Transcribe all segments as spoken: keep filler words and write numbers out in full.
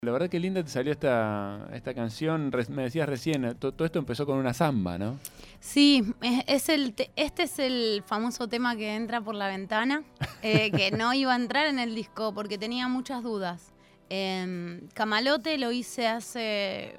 La verdad que linda te salió esta, esta canción, me decías recién, todo, todo esto empezó con una samba, ¿no? Sí, es, es el te, este es el famoso tema que entra por la ventana, eh, que no iba a entrar en el disco porque tenía muchas dudas. Eh, Camalote lo hice hace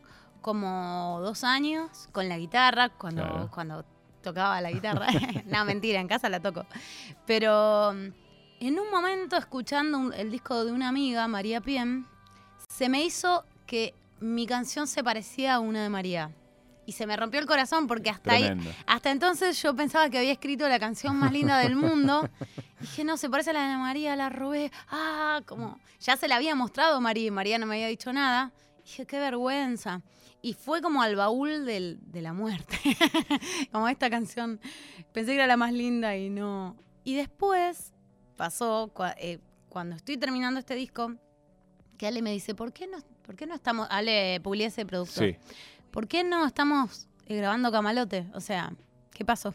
como dos años con la guitarra, cuando, Claro. cuando tocaba la guitarra. No, mentira, en casa la toco. Pero en un momento, escuchando un, el disco de una amiga, María Piem, se me hizo que mi canción se parecía a una de María. Y se me rompió el corazón porque hasta ahí, hasta entonces yo pensaba que había escrito la canción más linda del mundo. Dije, no, se parece a la de María, la robé. Ah, como ya se la había mostrado a María y María no me había dicho nada. Dije, qué vergüenza. Y fue como al baúl del, de la muerte. Como esta canción. Pensé que era la más linda y no. Y después pasó, eh, cuando estoy terminando este disco, que Ale me dice, ¿por qué no, por qué no estamos... Ale Pugliese, productor. Sí. ¿Por qué no estamos eh, grabando Camalote? O sea, ¿qué pasó?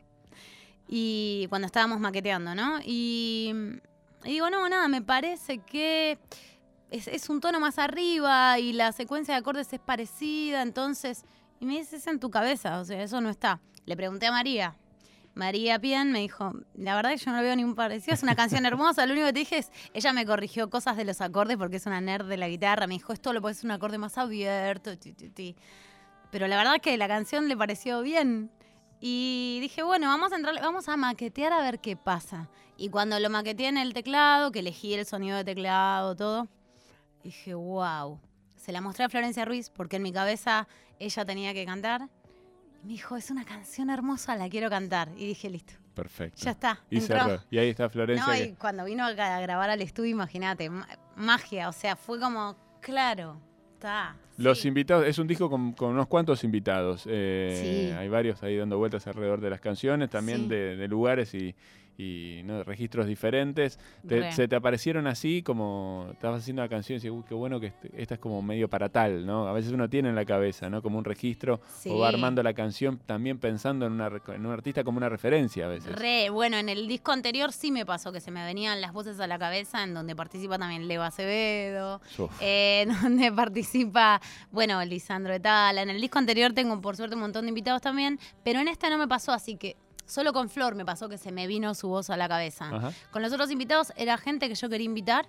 Y cuando estábamos maqueteando, ¿no? Y, y digo, no, nada, me parece que es, es un tono más arriba y la secuencia de acordes es parecida, entonces... Y me dice, es en tu cabeza, o sea, eso no está. Le pregunté a María. María Piem me dijo, la verdad que yo no veo ningún parecido, es una canción hermosa, lo único que te dije es, ella me corrigió cosas de los acordes porque es una nerd de la guitarra, me dijo, esto lo puedes hacer un acorde más abierto, ti, ti, ti. Pero la verdad que la canción le pareció bien. Y dije, bueno, vamos a entrar, vamos a maquetear a ver qué pasa. Y cuando lo maqueteé en el teclado, que elegí el sonido de teclado, todo, dije, wow. Se la mostré a Florencia Ruiz porque en mi cabeza ella tenía que cantar. Me dijo, es una canción hermosa, la quiero cantar. Y dije, listo. Perfecto. Ya está. Y entró. cerró. Y ahí está Florencia. No, que... y cuando vino a grabar al estudio, imagínate, magia. O sea, fue como, claro, está. Los sí. invitados, es un disco con, con unos cuantos invitados. Eh, Sí. Hay varios ahí dando vueltas alrededor de las canciones, también Sí. de, de lugares y, y ¿no? de registros diferentes. Te, ¿Se te aparecieron así como estabas haciendo la canción y decías, uy, qué bueno que este, esta es como medio para tal, ¿no? A veces uno tiene en la cabeza, ¿no? Como un registro, sí. O va armando la canción también pensando en, una, en un artista como una referencia a veces. Re, bueno, en el disco anterior sí me pasó que se me venían las voces a la cabeza, en donde participa también Leo Acevedo, eh, en donde participa, bueno, Lisandro Etala. En el disco anterior tengo, por suerte, un montón de invitados también, pero en este no me pasó, así que solo con Flor me pasó que se me vino su voz a la cabeza. Ajá. Con los otros invitados era gente que yo quería invitar.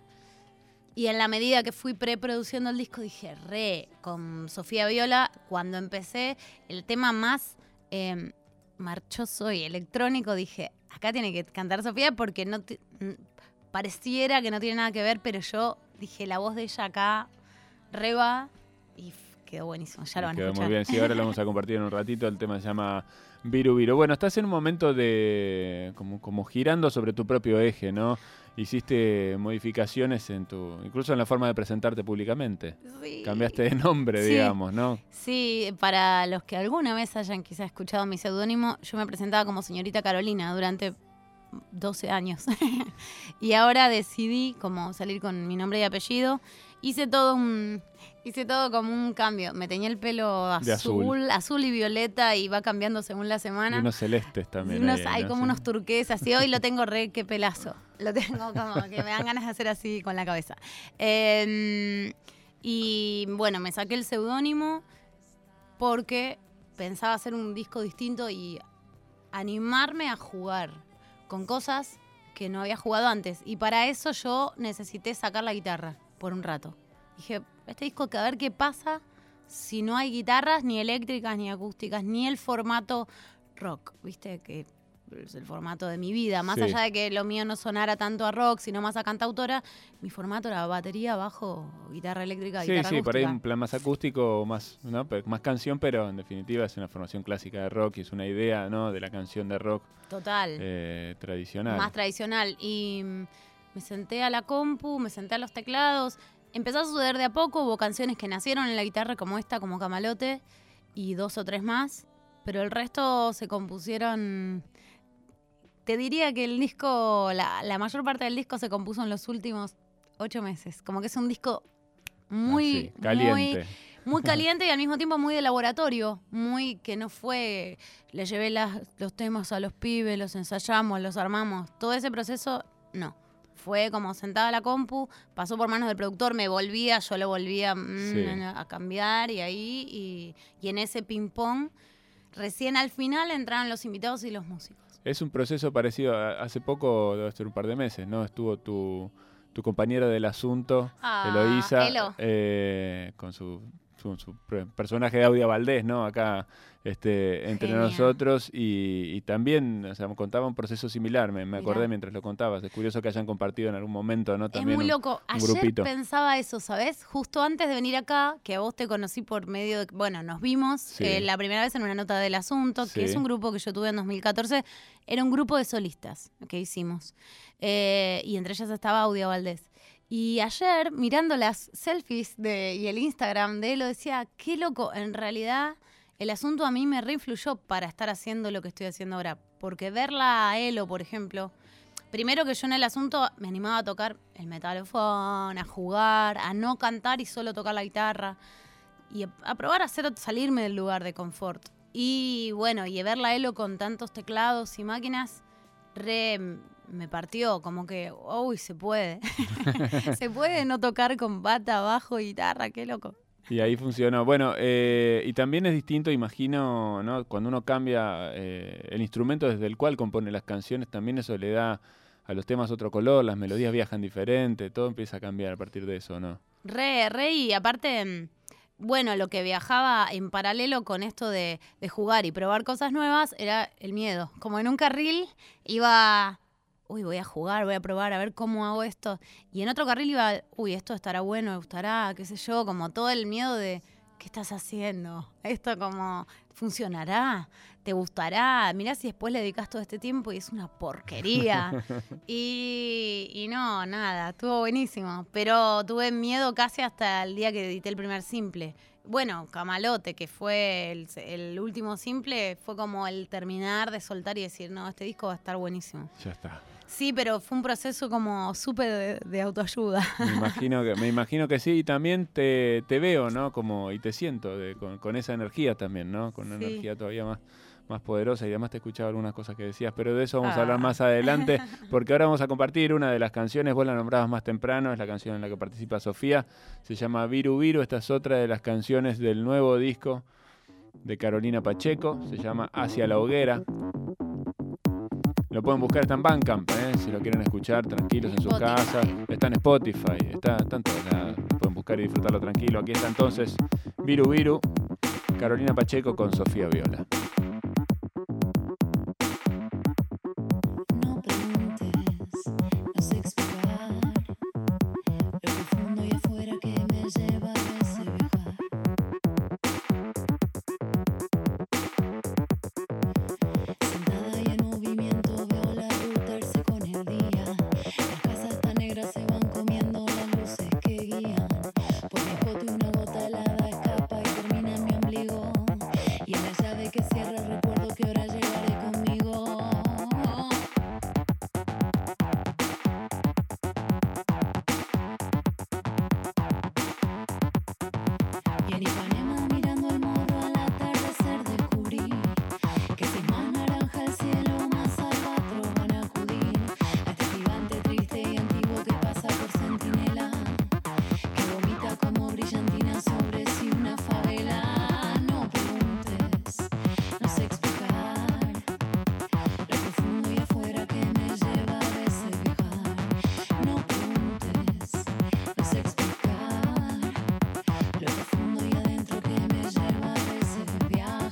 Y en la medida que fui preproduciendo el disco dije, re, con Sofía Viola, cuando empecé el tema más eh, marchoso y electrónico, dije, acá tiene que cantar Sofía porque no te, pareciera que no tiene nada que ver, pero yo dije, la voz de ella acá, re va, y quedó buenísimo, ya lo van a quedó escuchar. Muy bien, sí, ahora lo vamos a compartir en un ratito, el tema se llama Viru Viru. Bueno, estás en un momento de como, como girando sobre tu propio eje, ¿no? Hiciste modificaciones en tu, incluso en la forma de presentarte públicamente. Sí. Cambiaste de nombre, sí. digamos, ¿no? Sí, para los que alguna vez hayan quizás escuchado mi seudónimo, yo me presentaba como señorita Carolina durante doce años. Y ahora decidí como salir con mi nombre y apellido. Hice todo un... Hice todo como un cambio. Me teñí el pelo azul, azul, azul y violeta y va cambiando según la semana. Y unos celestes también. Unos, ahí, hay ¿no? como Sí. unos turquesas. Y hoy lo tengo re que pelazo. Lo tengo como que me dan ganas de hacer así con la cabeza. Eh, y bueno, me saqué el seudónimo porque pensaba hacer un disco distinto y animarme a jugar con cosas que no había jugado antes. Y para eso yo necesité sacar la guitarra por un rato. Dije, este disco, que a ver qué pasa si no hay guitarras, ni eléctricas, ni acústicas, ni el formato rock, ¿viste? Que es el formato de mi vida. Más sí. allá de que lo mío no sonara tanto a rock, sino más a cantautora, mi formato era batería, bajo, guitarra eléctrica, sí, guitarra sí, acústica. Sí, por ahí un plan más acústico, más, ¿no? más canción, pero en definitiva es una formación clásica de rock y es una idea, ¿no? de la canción de rock. Total. Eh, tradicional. Más tradicional. Y me senté a la compu, me senté a los teclados. Empezó a suceder de a poco, hubo canciones que nacieron en la guitarra como esta, como Camalote, y dos o tres más, pero el resto se compusieron... Te diría que el disco, la, la mayor parte del disco se compuso en los últimos ocho meses, como que es un disco muy... Ah, sí. Caliente. Muy, muy caliente y al mismo tiempo muy de laboratorio, muy que no fue, le llevé las, los temas a los pibes, los ensayamos, los armamos, todo ese proceso, no. fue como sentada a la compu, pasó por manos del productor, me volvía, yo lo volvía mm, Sí. a cambiar y ahí, y, y en ese ping-pong, recién al final entraron los invitados y los músicos. Es un proceso parecido, a- hace poco, debe ser un par de meses, ¿no? Estuvo tu, tu compañero del asunto, Ah, Eloísa, Elo. eh, con su, su, su pre- personaje de Audia Valdés, ¿no? Acá este, entre Genial. nosotros y, y también, o sea, me contaba un proceso similar, me, me acordé Mirá. mientras lo contabas. Es curioso que hayan compartido en algún momento, ¿no? Es También muy un- loco. un Ayer grupito. pensaba eso, ¿sabes? Justo antes de venir acá, que a vos te conocí por medio de... Bueno, nos vimos Sí. eh, la primera vez en una nota del asunto, Sí. que es un grupo que yo tuve en dos mil catorce. Era un grupo de solistas que hicimos. Eh, y entre ellas estaba Audia Valdés. Y ayer, mirando las selfies de, y el Instagram de él, lo decía, qué loco, en realidad el asunto a mí me reinfluyó para estar haciendo lo que estoy haciendo ahora. Porque verla a Elo, por ejemplo... Primero que yo en el asunto me animaba a tocar el metalofón, a jugar, a no cantar y solo tocar la guitarra. Y a, a probar a hacer, salirme del lugar de confort. Y bueno, y verla a Elo con tantos teclados y máquinas, re me partió, como que, uy, se puede. Se puede no tocar con bata, bajo, guitarra, qué loco. Y ahí funcionó. Bueno, eh, y también es distinto, imagino, ¿no? Cuando uno cambia eh, el instrumento desde el cual compone las canciones, también eso le da a los temas otro color, las melodías viajan diferente, todo empieza a cambiar a partir de eso, ¿no? Re, re, y aparte, bueno, lo que viajaba en paralelo con esto de, de jugar y probar cosas nuevas era el miedo. Como en un carril iba, uy, voy a jugar, voy a probar, a ver cómo hago esto. Y en otro carril iba, uy, esto estará bueno, me gustará, qué sé yo, como todo el miedo de, ¿qué estás haciendo? Esto como, ¿funcionará? ¿Te gustará? Mirá si después le dedicas todo este tiempo y es una porquería. y, y no, nada, estuvo buenísimo. Pero tuve miedo casi hasta el día que edité el primer simple. Bueno, Camalote, que fue el, el último simple, fue como el terminar de soltar y decir, no, este disco va a estar buenísimo. Ya está. Sí, pero fue un proceso como súper de, de autoayuda. Me imagino que, me imagino que sí, y también te, te veo, ¿no? Como, y te siento de, con, con esa energía también, ¿no? Con una Sí. energía todavía más, más poderosa, y además te he escuchado algunas cosas que decías, pero de eso vamos Ah. a hablar más adelante, porque ahora vamos a compartir una de las canciones, vos la nombrabas más temprano, es la canción en la que participa Sofía, se llama Viru Viru, esta es otra de las canciones del nuevo disco de Carolina Pacheco, se llama Hacia la Hoguera. Lo pueden buscar, está en Bandcamp, ¿eh? Si lo quieren escuchar tranquilos en sus Spotify. casas. Está en Spotify, está, está en todos lados. Lo pueden buscar y disfrutarlo tranquilo. Aquí está entonces Viru Viru, Carolina Pacheco con Sofía Viola. No preguntes, no sé explicar lo profundo y afuera que me lleva a ese viajar. Sentada y en movimiento veo la ruta irse con el día. Las casas tan negras se van comiendo las luces que guían. Por mi escote una gota helada escapa y termina en mi ombligo. Y en la llave que cierra recuerdo que ahora llevaré conmigo. Y en Ipanema mirando el morro al atardecer descubrí que si es más naranja el cielo, más albatros van a acudir a este gigante triste y antiguo que pasa por centinela, que vomita como brillantina sobre sí una favela. No preguntes, no sé explicar lo profundo y afuera que me lleva a veces viajar. No preguntes, no sé explicar lo profundo y adentro que me lleva a veces viajar.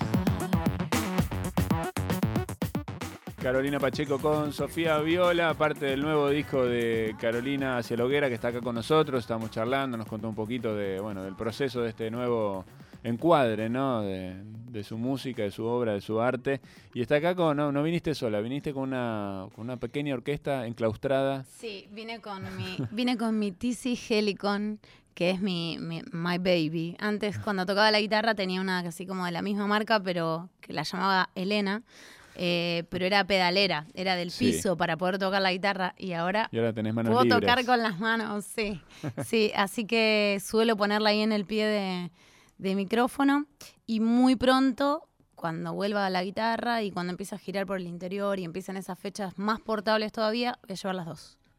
Carolina Pacheco con Sofía Viola, parte del nuevo disco de Carolina Hacia la Hoguera, que está acá con nosotros. Estamos charlando, nos contó un poquito de, bueno, del proceso de este nuevo encuadre, ¿no? De, de su música, de su obra, de su arte. Y está acá con, no, no viniste sola, viniste con una, con una pequeña orquesta enclaustrada. Sí, vine con mi, vine con mi T C Helicon, que es mi, mi my baby. Antes, cuando tocaba la guitarra, tenía una así como de la misma marca, pero que la llamaba Elena. Eh, pero era pedalera, era del Sí. piso para poder tocar la guitarra. Y ahora Y ahora tenés manos puedo libres. tocar con las manos, sí. Sí, así que suelo ponerla ahí en el pie de, de micrófono. Y muy pronto, cuando vuelva a la guitarra y cuando empiece a girar por el interior y empiezan esas fechas más portables todavía, voy a llevar las dos.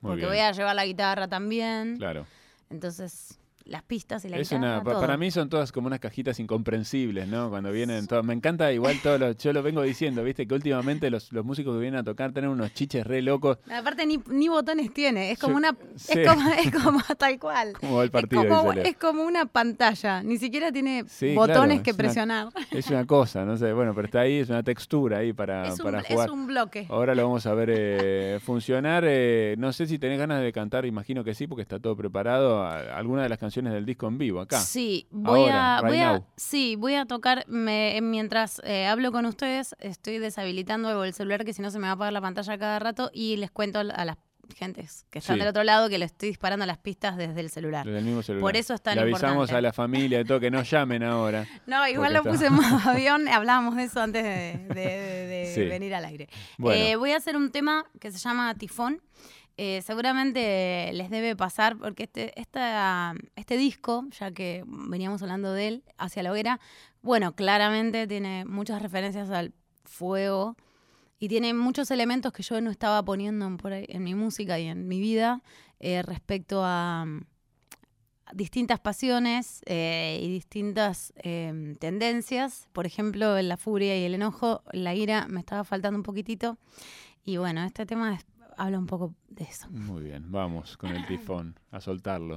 Muy porque bien. voy a llevar la guitarra también. Claro. Entonces, las pistas y la Es guitarra, una, pa- todo. para mí son todas como unas cajitas incomprensibles, ¿no? Cuando vienen todas. Me encanta igual todo lo, yo lo vengo diciendo, viste, que últimamente los, los músicos que vienen a tocar tienen unos chiches re locos. Aparte ni, ni botones tiene, es como Yo- una sí. es, como, es como tal cual. ¿Cómo va el partido? es, como, dice Leo. es como una pantalla, ni siquiera tiene Sí, botones claro, que es una- presionar. Es una cosa, no sé, bueno, pero está ahí, es una textura ahí para, es, un, para es jugar. un bloque. Ahora lo vamos a ver eh, funcionar. eh, no sé si tenés ganas de cantar, imagino que sí, porque está todo preparado. a- Alguna de las canciones del disco en vivo acá. Sí, voy Ahora, a, right voy a, now. sí, voy a tocar me- mientras eh, hablo con ustedes, estoy deshabilitando algo del celular que si no se me va a apagar la pantalla cada rato y les cuento a las gentes que están Sí. del otro lado que le estoy disparando las pistas desde el celular. Desde el mismo celular. Por eso es tan Le avisamos importante. a la familia y todo que no llamen ahora. No, igual Porque lo está- puse en modo avión, hablábamos de eso antes de, de- de- de Sí. venir al aire. Bueno. Eh, voy a hacer un tema que se llama Tifón. Eh, seguramente les debe pasar, porque este, esta, este disco, ya que veníamos hablando de él, Hacia la Hoguera, bueno, claramente tiene muchas referencias al fuego y tiene muchos elementos que yo no estaba poniendo en, por ahí- en mi música y en mi vida eh, respecto a mm, distintas pasiones eh, y distintas eh, tendencias. Por ejemplo, en la furia y el enojo, la ira me estaba faltando un poquitito. Y bueno, este tema es- habla un poco de eso. Muy bien, vamos con el tifón, a soltarlo.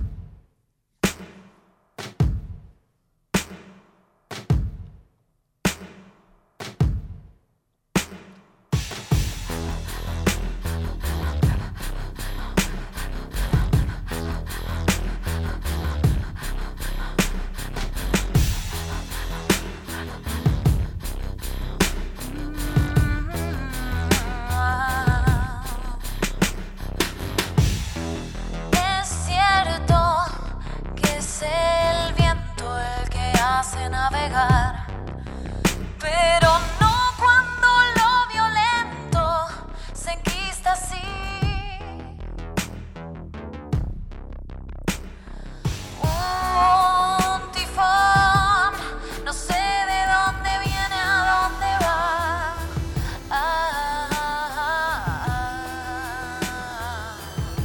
Es cierto que es el viento el que hace navegar, pero no cuando lo violento se enquista así. Un tifón, no sé de dónde viene, a dónde va. Ah, ah, ah, ah.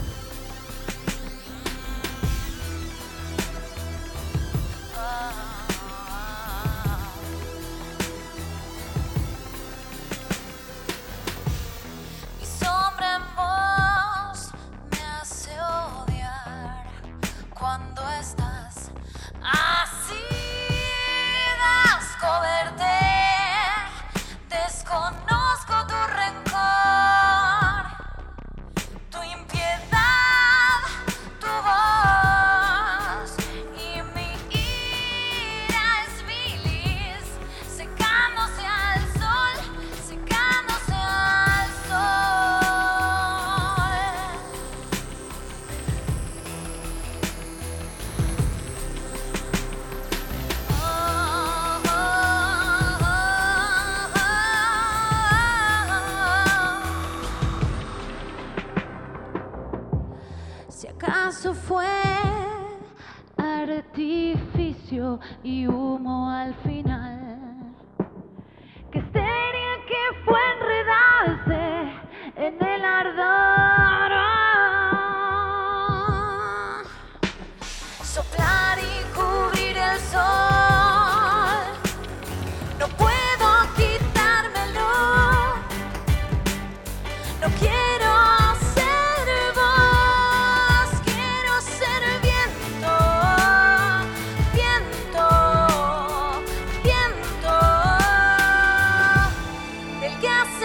Mi sombra en vos me hace odiar cuando estás así. Asco verte, desconozco tu rencor, tu impiedad, tu voz y mi ira es bilis, secándose al sol, secándose al sol. Oh, oh, oh, oh. Si acaso fue artificio y humo al final, que histeria que fue enredarse en el ardor, soplar y cubrir el sol, no puedo quitármelo, no quiero ser voz, quiero ser viento, viento, viento, el que hace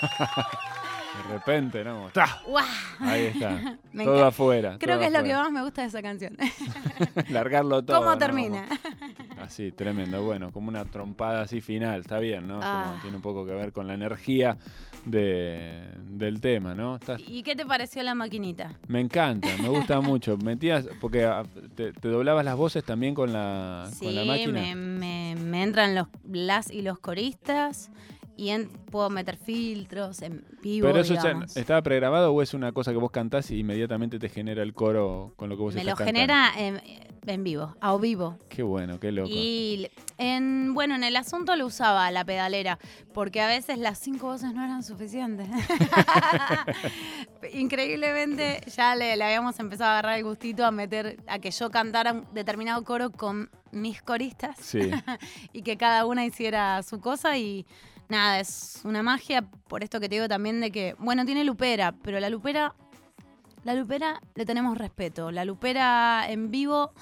De repente, ¿no? ¡Tá! ¡Guau! Ahí está. Me Todo encanta. afuera. Creo todo que es lo que afuera. más me gusta de esa canción. Largarlo todo. ¿Cómo ¿no? termina? Como- así, tremendo. Bueno, como una trompada así final. Está bien, ¿no? Como Ah. tiene un poco que ver con la energía de, del tema, ¿no? Está- ¿Y qué te pareció la maquinita? me encanta, me gusta mucho. Metías, porque ah, te, te doblabas las voces también con la, Sí, con la máquina. me, me, me entran los las y los coristas y en- puedo meter filtros en vivo, Pero eso ya digamos. estaba pregrabado o es una cosa que vos cantás y inmediatamente te genera el coro con lo que vos Me lo estás cantando. genera en, en vivo, a vivo. Qué bueno, qué loco. Y en, bueno, en el asunto lo usaba la pedalera, porque a veces las cinco voces no eran suficientes. Increíblemente ya le, le habíamos empezado a agarrar el gustito a meter, a que yo cantara un determinado coro con mis coristas Sí, y que cada una hiciera su cosa y nada, es una magia, por esto que te digo también de que, bueno, tiene lupera, pero la lupera, la lupera le tenemos respeto. La lupera en vivo,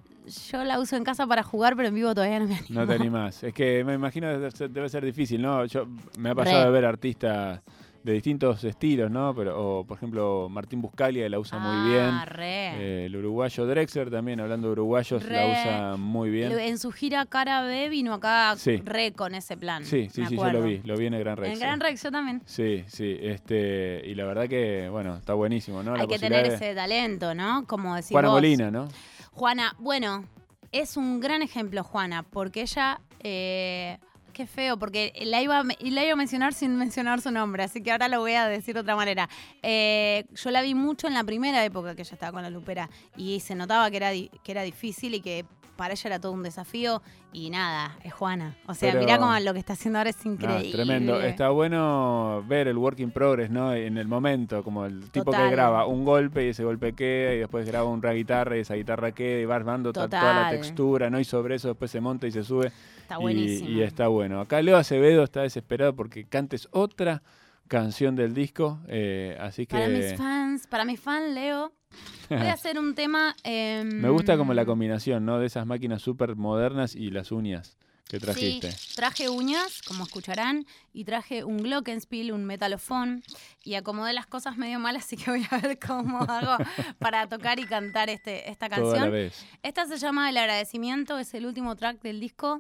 yo la uso en casa para jugar, pero en vivo todavía no me animo. no te animás. Es que me imagino que debe ser, debe ser difícil, ¿no? Yo me ha pasado Re. de ver artistas de distintos estilos, ¿no? Pero, o, por ejemplo, Martín Buscalia la usa muy bien. Ah, re. Eh, el uruguayo Drexler también, hablando de uruguayos, Re. la usa muy bien. En su gira Cara B vino acá Sí. re con ese plan. Sí, sí, me sí, yo acuerdo. lo vi, lo vi en el Gran Rex. En Gran Rex yo también. Sí, sí, este, y la verdad que, bueno, está buenísimo, ¿no? La Hay que posibilidad tener de- ese talento, ¿no? Como decir Juana vos. Molina, ¿no? Juana, bueno, es un gran ejemplo, Juana, porque ella, eh, qué feo, porque la iba, a me- la iba a mencionar sin mencionar su nombre, así que ahora lo voy a decir de otra manera. Eh, yo la vi mucho en la primera época que ella estaba con la lupera y se notaba que era, di- que era difícil y que para ella era todo un desafío y nada, es Juana. O sea, Pero- mirá cómo lo que está haciendo ahora es No, increíble. tremendo. Está bueno ver el work in progress, ¿no? En el momento, como el tipo Total. que graba un golpe y ese golpe queda y después graba una guitarra y esa guitarra queda y va armando ta- toda la Total. textura, ¿no? Y sobre eso después se monta y se sube. Está y, buenísimo. y está bueno. Acá Leo Acevedo está desesperado porque cantes otra canción del disco, eh, así que Para mis fans, para mis fans, Leo, voy a hacer un tema... em, me gusta como la combinación, ¿no? De esas máquinas súper modernas y las uñas que trajiste. Sí, traje uñas, como escucharán, y traje un glockenspiel, un metalofón, y acomodé las cosas medio mal, así que voy a ver cómo hago para tocar y cantar este, esta Toda la canción. vez. Esta se llama El Agradecimiento, es el último track del disco.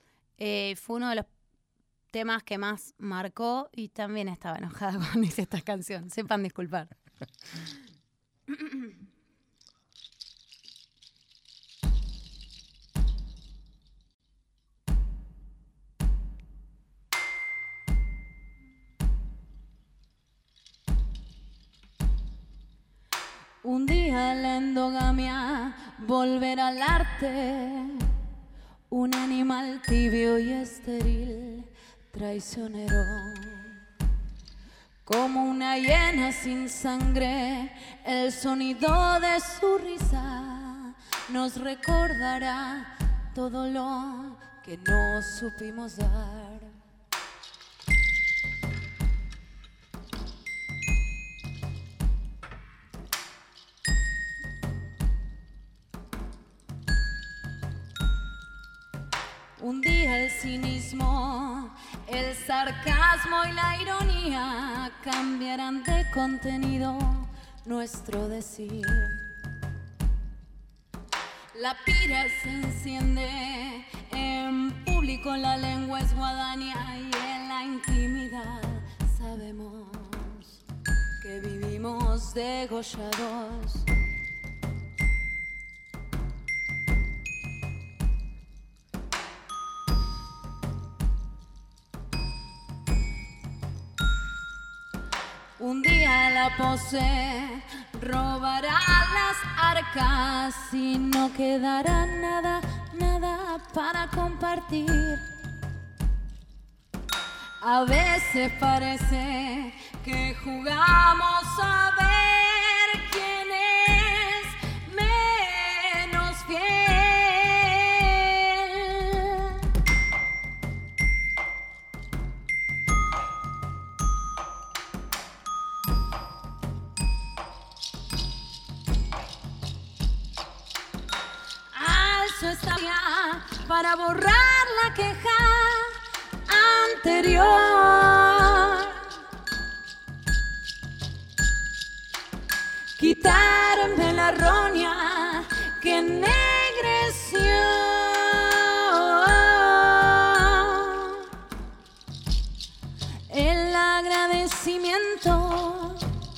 Eh, fue uno de los temas que más marcó y también estaba enojada cuando hice esta canción. Sepan disculpar. Un día la endogamia volverá al arte, un animal tibio y estéril, traicionero. Como una hiena sin sangre, el sonido de su risa nos recordará todo lo que no supimos dar. Un día el cinismo, el sarcasmo y la ironía cambiarán de contenido nuestro decir. La pira se enciende, en público la lengua es guadaña y en la intimidad sabemos que vivimos degollados. Un día la pose robará las arcas y no quedará nada, nada para compartir. A veces parece que jugamos a ver quién es menos fiel. Alzo esta vía para borrar la queja anterior. errónea que ennegreció el agradecimiento.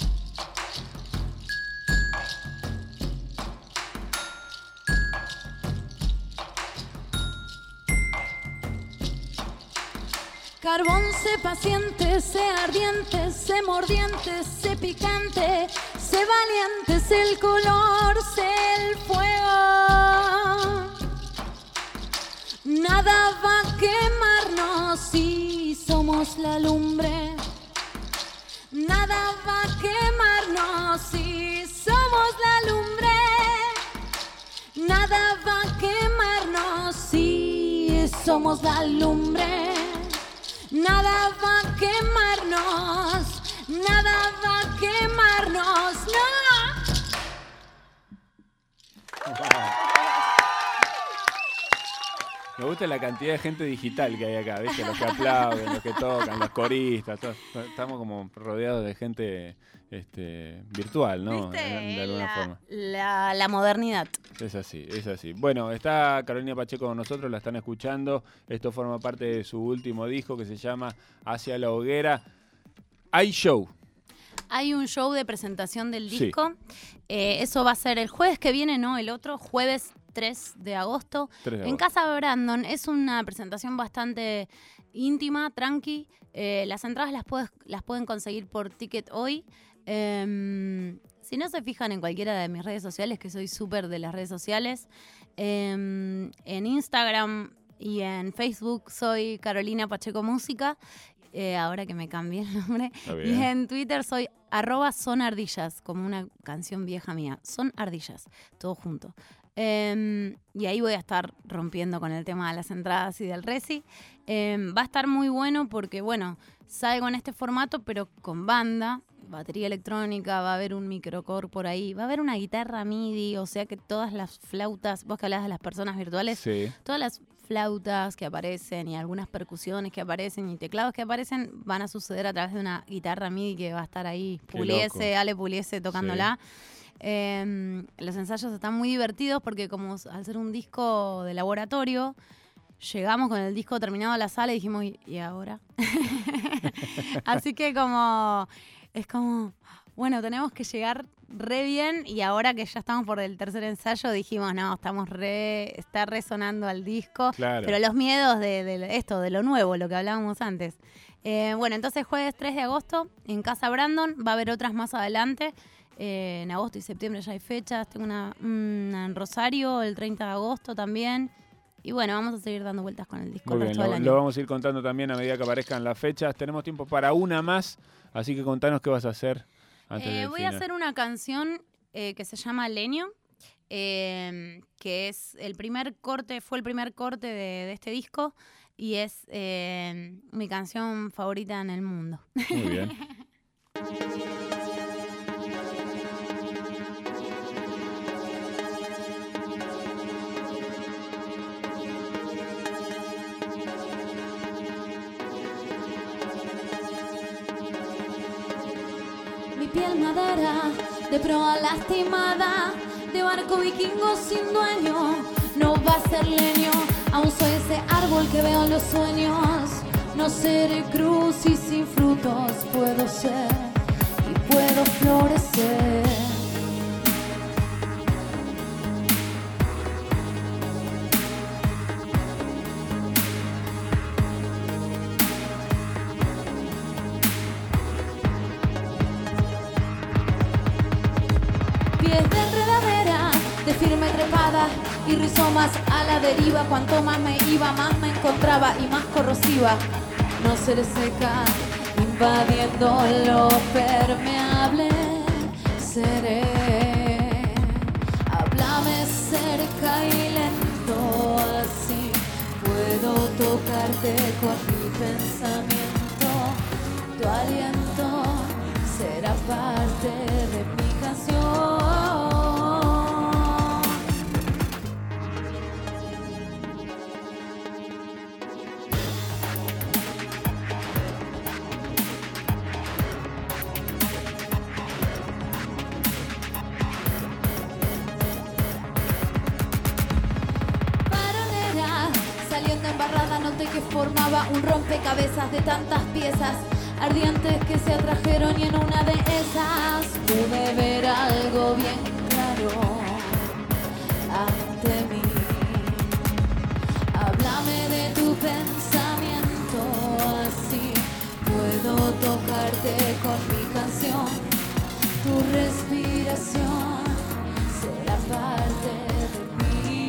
Carbón, sé paciente, sé ardiente, sé mordiente, sé picante, sé valiente, sé el color, sé el fuego. Nada va a quemarnos si somos la lumbre. Nada va a quemarnos si somos la lumbre. Nada va a quemarnos si somos la lumbre. Nada va a quemarnos, nada va a quemarnos, no. Me gusta la cantidad de gente digital que hay acá, ¿viste? Los que aplauden, los que tocan, los coristas, todos. Estamos como rodeados de gente este, virtual, ¿no? ¿Viste? De, de alguna la, forma. La, la modernidad. Es así, es así. Bueno, está Carolina Pacheco con nosotros, la están escuchando. Esto forma parte de su último disco que se llama Hacia la Hoguera. Hay show. Hay un show de presentación del Sí. disco. Eh, eso va a ser el jueves que viene, ¿no? El otro, jueves tres de agosto. tres de En agosto. Casa Brandon. Es una presentación bastante íntima, tranqui. Eh, las entradas las, puedes, las pueden conseguir por Ticket Hoy. Eh, si no se fijan en cualquiera de mis redes sociales, que soy súper de las redes sociales, eh, en Instagram y en Facebook soy Carolina Pacheco Música. Eh, ahora que me cambié el nombre. Está Y bien. en Twitter soy arroba son ardillas, como una canción vieja mía. Son ardillas, todo junto. Eh, y ahí voy a estar rompiendo con el tema de las entradas y del Resi. Eh, va a estar muy bueno porque, bueno, salgo en este formato, pero con banda, batería electrónica, va a haber un microcore por ahí, va a haber una guitarra MIDI, o sea que todas las flautas, vos que hablás de las personas virtuales, Sí. todas las flautas que aparecen y algunas percusiones que aparecen y teclados que aparecen van a suceder a través de una guitarra MIDI que va a estar ahí, Qué Puliese, loco. Ale Puliese tocándola. Eh, los ensayos están muy divertidos porque como al ser un disco de laboratorio, llegamos con el disco terminado a la sala y dijimos, ¿y, y ahora? Así que como, es como, bueno, tenemos que llegar re bien y ahora que ya estamos por el tercer ensayo dijimos, no, estamos re, está resonando al disco, Claro. pero los miedos de, de esto, de lo nuevo, lo que hablábamos antes. Eh, bueno, entonces jueves tres de agosto en Casa Brandon, va a haber otras más adelante. Eh, en agosto y septiembre ya hay fechas. Tengo una, una en Rosario el treinta de agosto también. Y bueno, vamos a seguir dando vueltas con el disco Muy el bien, resto del lo, año. lo vamos a ir contando también a medida que aparezcan las fechas. Tenemos tiempo para una más, así que contanos qué vas a hacer antes Eh, del voy final. a hacer una canción eh, que se llama Leño, eh, que es el primer corte, fue el primer corte de, de este disco y es eh, mi canción favorita en el mundo. Muy bien. Mi piel madera, de proa lastimada, de barco vikingo sin dueño, no va a ser leño, aún soy ese árbol que veo en los sueños. No seré cruz y sin frutos puedo ser y puedo florecer. Pies de enredadera, de firme trepada y rizomas a la deriva. Cuanto más me iba, más me encontraba y más corrosiva. No seré seca, invadiendo lo permeable. Seré, háblame cerca y lento, así puedo tocarte con mi pensamiento. Tu aliento será parte de mi canción. que formaba un rompecabezas de tantas piezas ardientes que se atrajeron, y en una de esas pude ver algo bien claro ante mí. Háblame de tu pensamiento, así puedo tocarte con mi canción. Tu respiración será parte de mí.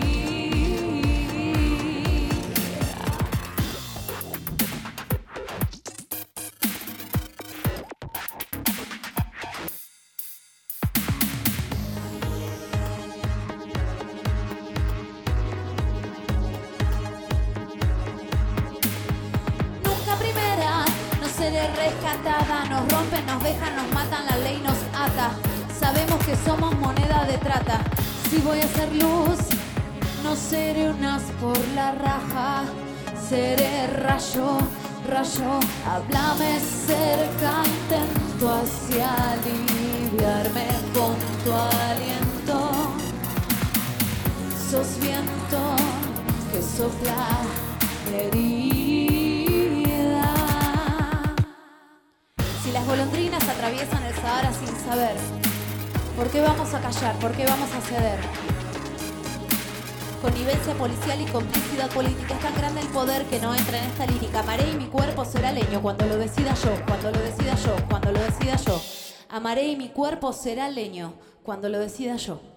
Nunca primera, no seré rescatada. Nos rompen, nos dejan, nos matan, la ley nos ata. Sabemos que somos moneda de trata. Si voy a ser luz, no seré un as por la raja. Seré rayo, rayo. Háblame cerca, intento así aliviarme con tu aliento. Sos viento que sopla mi herida. Si las golondrinas atraviesan el Sahara sin saber, ¿por qué vamos a callar? ¿Por qué vamos a ceder? Connivencia policial y complicidad política. Es tan grande el poder que no entra en esta lírica. Amaré y mi cuerpo será leño cuando lo decida yo, cuando lo decida yo, cuando lo decida yo. Amaré y mi cuerpo será leño cuando lo decida yo.